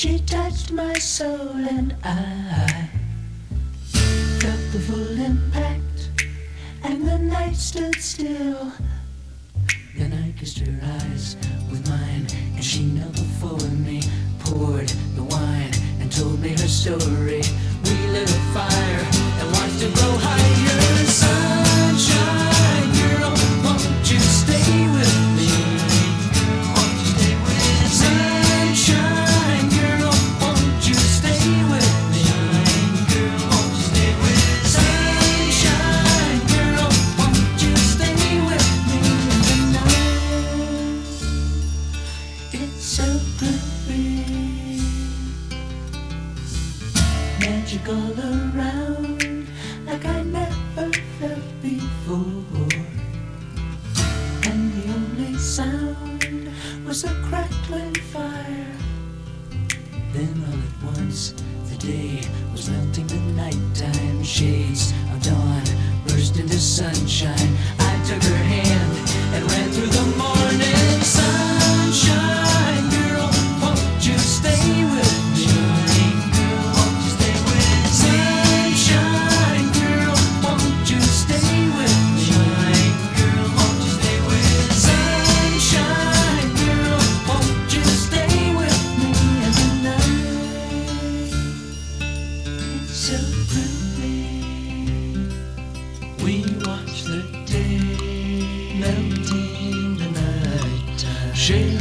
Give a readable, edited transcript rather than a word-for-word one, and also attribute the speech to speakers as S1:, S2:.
S1: She touched my soul and I felt the full impact, and the night stood still. Then I kissed her eyes with mine, and she knelt before me, poured the wine, and told me her story. We lit a fire and watched it grow higher. Sunshine girl, won't you stay with me? Won't you stay with me? Sunshine girl, won't you stay with me? Won't you stay with me? Sunshine girl, won't you stay with me tonight? It's so groovy, magic all around, like I never felt before. And the only sound was a crackling fire. Then all at once the day was melting, the nighttime shades of dawn burst into sunshine. I took her hand and ran through the morning. Sunshine girl, won't you stay with me? Won't you stay with me? Sunshine girl, won't you stay with me? Won't you stay with me? Sunshine girl, won't you stay with me tonight? It's so groovy. We watch the day melting the nighttime.